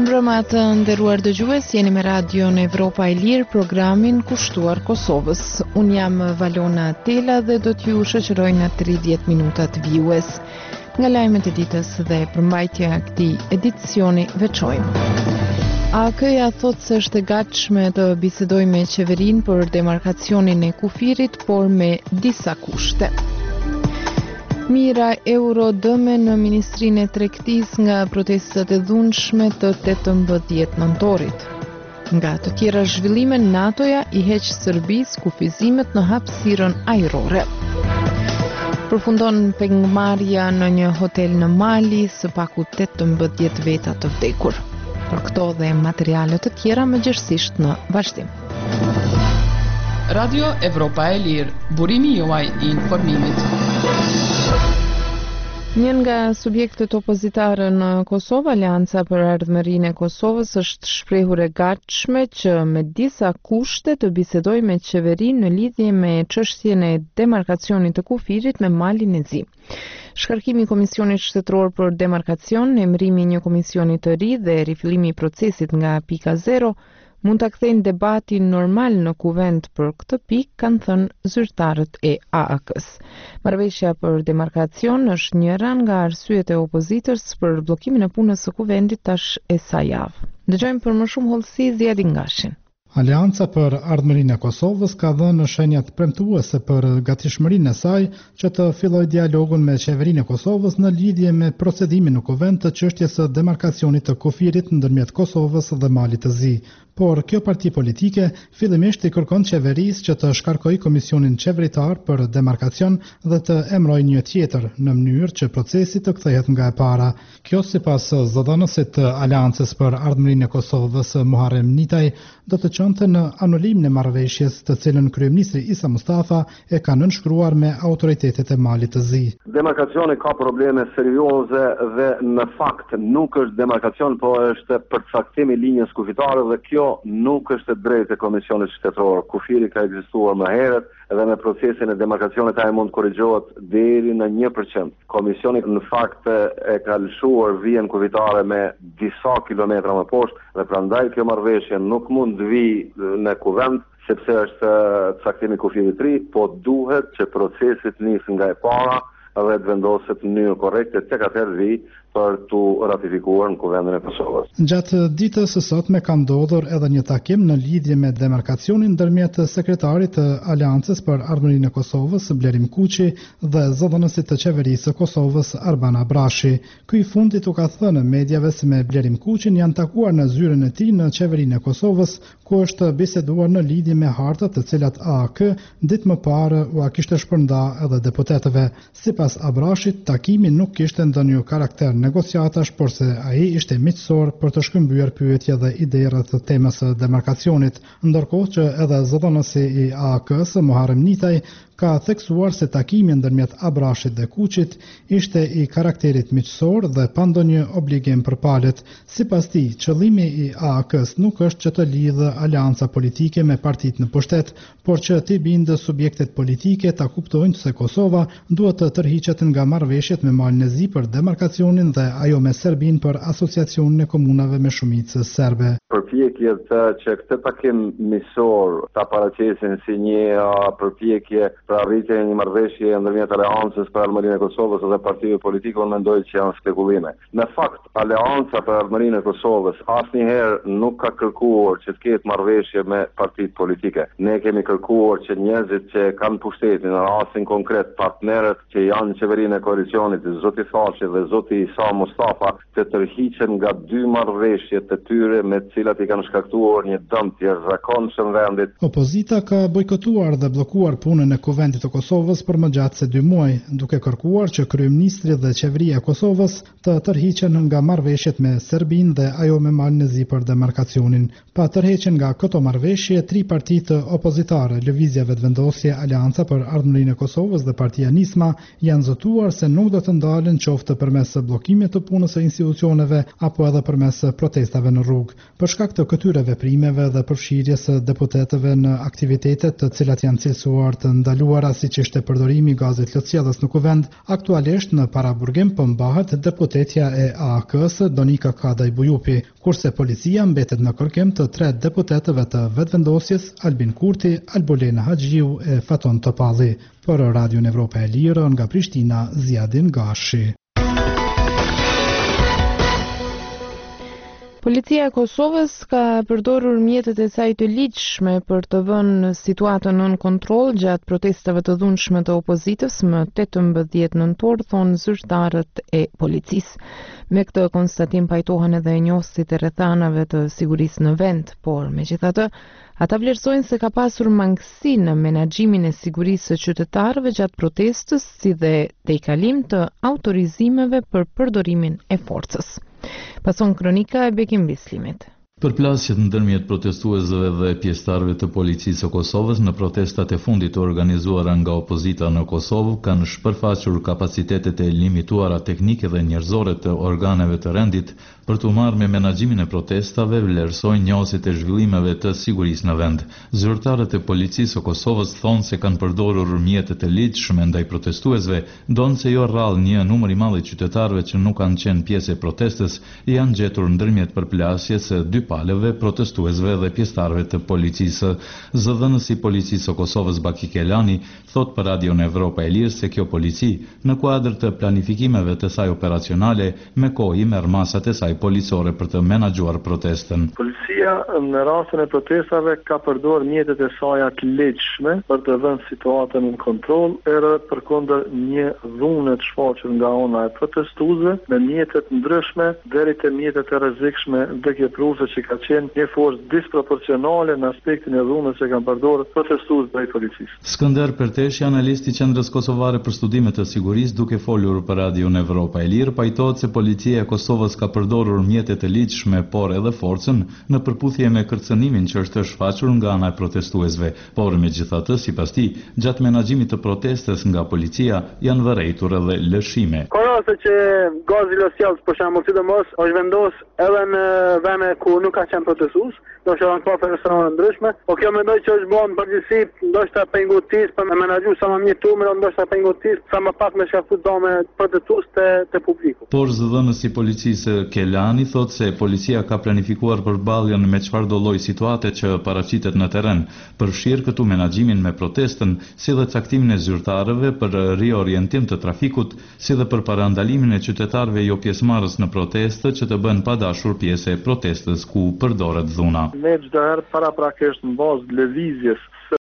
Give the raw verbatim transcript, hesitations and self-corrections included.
Mirëmbrëma të nderuar dëgjues, jeni me Radion Evropa e Lirë, programin kushtuar Kosovës. Unë jam Valona Tela dhe do t'ju shoqëroj në tridhjetë minuta të vijues. Nga lajmet e ditës dhe përmbajtja e këtij edicioni veçojmë. A K-ja thotë se është e gatshme të bisedojë me qeverinë për demarkacionin e kufirit, por me disa kushte. Mira euro dëme në Ministrinë e Tregtisë nga protestat e dhunshme të tetëmbëdhjetë nëntorit. Nga të tjera zhvillime, NATO-ja i heq Serbisë kufizimet në hapësirën ajrore. Përfundon pengmarrja në një hotel në Mali, së paku tetëmbëdhjetë veta të vdekur. Për këto dhe materiale të tjera mëgjersisht në vazhdim. Radio Evropa e Lirë, burimi juaj i informimit. Një nga subjektet opozitare në Kosovë, Aleanca për Ardhmërinë e Kosovës, është shprehur e gatshme që me disa kushte të bisedojë me qeverinë në lidhje me çështjen e demarkacionit të kufirit me Malin e Zi. Shkarkimi i Komisionit Shtetëror për Demarkacion, emërimi i një komisioni të ri dhe rifillimi i procesit nga pika zero mund ta kthejnë debatin normal në kuvend për këtë pikë, kanë thënë zyrtarët e A A K-s. Marrëveshja për demarkacion është njëra nga arsyet e opozitës për bllokimin e punës së kuvendit tash e sa javë. Dëgjojmë për më shumë hollësi Ziadin Gashin. Aleanca për Ardhmërinë e Kosovës ka dhënë shenjat premtuese për gatishmërinë e saj që të fillojë dialogun me qeverinë e Kosovës në lidhje me procedimin në kuvend të çështjes së demarkacionit të kufirit ndërmjet Kosovës dhe Malit të Zi. Por kjo parti politike fillimisht i kërkon qeverisë që të shkarkojë komisionin qeveritar për demarkacion dhe të emërojë një tjetër në mënyrë që procesi të kthehet nga e para. Kjo sipas zëdhënësit të Aleancës për Ardhmërinë e Kosovës, Muharrem Nitaj, do të çonte në anulimin e marrëveshjes të cilën kryeministri Isa Mustafa e ka nënshkruar me autoritetet e Malit të Zi. Demarkacioni ka probleme serioze dhe në fakt nuk është demarkacion, po është përcaktimi i linjës kufitare dhe kjo nuk është e drejtë e Komisionit Shtetëror. Kufiri ka ekzistuar më herët dhe me procesin e demarkacionit ai mund korrigjohet deri në një përqind. Komisioni në fakt e ka lëshuar vijën kufitare me disa kilometra më poshtë dhe prandaj kjo marrëveshje nuk mund të vi në kuvend sepse është caktimi i kufirit të ri, po duhet që procesi të nisë nga e para dhe të vendoset në mënyrë korrekte tek atëherë vi për të ratifikuar në kuvendin e Kosovës. Gjatë ditës së sotme ka ndodhur edhe një takim në lidhje me demarkacionin ndërmjet sekretarit të Aleancës për Ardhmërinë e Kosovës, Blerim Kuqi, dhe zëdhënësit të qeverisë së Kosovës, Arban Abrashi. Ky i fundit u ka thënë mediave se me Blerim Kuqin janë takuar në zyrën e tij në qeverinë e Kosovës, ku është biseduar në lidhje me hartat të cilat A A K ditë më parë u a kishte shpërnda edhe deputetëve. Sipas Abrashit, takimi nuk kishte ndonjë karakter negociatash, por se ai ishte miqësor për të shkëmbyer pyetje dhe ide rreth temës së demarkacionit, ndërkohë që edhe zëdhënësi i A A K-s, Muharrem Nitaj, ka theksuar se takimi ndërmjet Abrashit dhe Kuqit ishte i karakterit miqësor dhe pa ndonjë obligim përpalet. Sipas tij, qëllimi i A A K-s nuk është që të lidhë aleanca politike me partitë në pushtet, por që t'i bindë subjektet politike ta kuptojnë se Kosova duhet të tërhiqet nga marrëveshjet me Malin e Zi për demarkacionin dhe ajo me Serbinë për asociacionin e komunave me shumicë serbe. Përpjekjet që këtë takim miqësor ta paraqesin si një përpjekje për arritje e një marrëveshje ndërmjet Aleancës për Ardhmërinë e Kosovës dhe partive politike, unë mendoj që janë spekulime. Në fakt, Aleanca për Ardhmërinë e Kosovës asnjëherë nuk ka kërkuar që të ketë marrëveshje me partitë politike. Ne kemi kërkuar që njerëzit që kanë pushtetin, në rastin konkret partnerët që janë në qeverinë e koalicionit, zoti Thaçi dhe zoti Isa Mustafa, të tërhiqen nga dy marrëveshjet të tyre me të cilat i kanë shkaktuar një dëm të jashtëzakonshëm vendit. Opozita ka bojkotuar dhe bllokuar punën e Kuvendit të Kosovës për më gjatë se dy muaj, duke kërkuar që kryeministri dhe qeveria e Kosovës të tërhiqen nga marrëveshjet me Serbinë dhe ajo me Malin e Zi për demarkacionin. Pa tërheqjen nga këto marrëveshje, tri partitë opozitare, Lëvizja Vetëvendosje, Aleanca për Ardhmërinë e Kosovës dhe Partia Nisma, janë zotuar se nuk do të ndalen qoftë përmes blokimit shkurtimit të punës së institucioneve apo edhe përmes protestave në rrugë. Për shkak të këtyre veprimeve dhe përfshirjes së deputetëve në aktivitete të cilat janë cilësuar të ndaluara, siç ishte përdorimi i gazit lëkësjellës në kuvend, aktualisht në paraburgim po mbahet deputetja e A A K-s Donika Kadaj Bujupi, kurse policia mbetet në kërkim të tre deputetëve të vetëvendosjes, Albin Kurti, Albolena Haxhiu e Faton Topalli. Për Radion Evropa e Lirë nga Prishtina, Ziadin Gashi. Policia e Kosovës ka përdorur mjetet e saj të ligjshme për të vënë situatën nën kontroll gjatë protestave të dhunshme të opozitës më tetëmbëdhjetë nëntor, thonë zyrtarët e policisë. Me këtë konstatim pajtohen edhe njohësit e rrethanave të sigurisë në vend, por megjithatë, ata vlerësojnë se ka pasur mangësi në menaxhimin e sigurisë së qytetarëve gjatë protestës, si dhe tejkalim të autorizimeve për përdorimin e forcës. Pason kronika e Bekim Bislimit. Përplasjet ndërmjet protestuesve dhe pjesëtarëve të policisë së Kosovës në protestat e fundit të organizuara nga opozita në Kosovë kanë shpërfaqur kapacitetet e limituara teknike dhe njerëzore të organeve të rendit për të marrë me menaxhimin e protestave, vlerësojnë njohësit e zhvillimeve të sigurisë në vend. Zyrtarët e policisë së Kosovës thonë se kanë përdorur mjetet e ligjshme ndaj protestuesve, ndonë se jo rrallë një numër i madh i qytetarëve që nuk kanë qenë pjesë e protestës janë gjetur ndërmjet përplasjes së dy palëve, protestuesve dhe pjesëtarëve të policisë. Zëdhënësi i policisë së Kosovës Baki Kelani thot për Radion Evropa e Lirë se kjo polici, në kuadër të planifikimeve të saj operacionale, me kohë i merr masat e saj policore për të menaxhuar protestën. Policia në rastin e protestave ka përdorur mjetet e saj të ligjshme për të vënë situatën në kontroll, edhe përkundër një dhunë të shfaqur nga ana e protestuesve me mjete të ndryshme deri te mjetet e rrezikshme dhe kjo provë që ka qenë një forcë disproporcionale në aspektin e dhunës që kanë përdorur protestues drejt policisë. Skënder Perteshi, analist i Qendrës Kosovare për Studime të Sigurisë, duke folur për Radion Evropa e Lirë, pajtohet se policia e Kosovës ka përdorur mjetet e ligjshme, por edhe forcën në përputhje me kërcënimin që është shfaqur nga ana e protestuesve. Por megjithatë, sipas tij, gjatë menaxhimit të protestës nga policia janë vërejtur edhe lëshime. Ka raste që gazi lëkësjellës për shembull, sidomos është vendos edhe në vende ku nuk ka qenë protestues, do të thonë kafe restorante ndryshme, po kjo mendoj që është bën përgjithësi, ndoshta pengutis për me menaxhu sa më mirë turmin, ndoshta pengutis sa më pak me shkafut dome protestues te te publiku. Por zëdhënësi i policisë Kelani thotë se policia ka planifikuar përballjen me çfarëdo lloj situate që paraqitet në terren, përfshir këtu menaxhimin me protestën, si dhe caktimin e zyrtarëve për riorientim të trafikut, si dhe për parandalimin e qytetarëve jo pjesëmarrës në protestë që të bën padashur pjesë e protestës ku përdoret dhuna. Ne çdo herë paraprakisht në bazë lëvizjes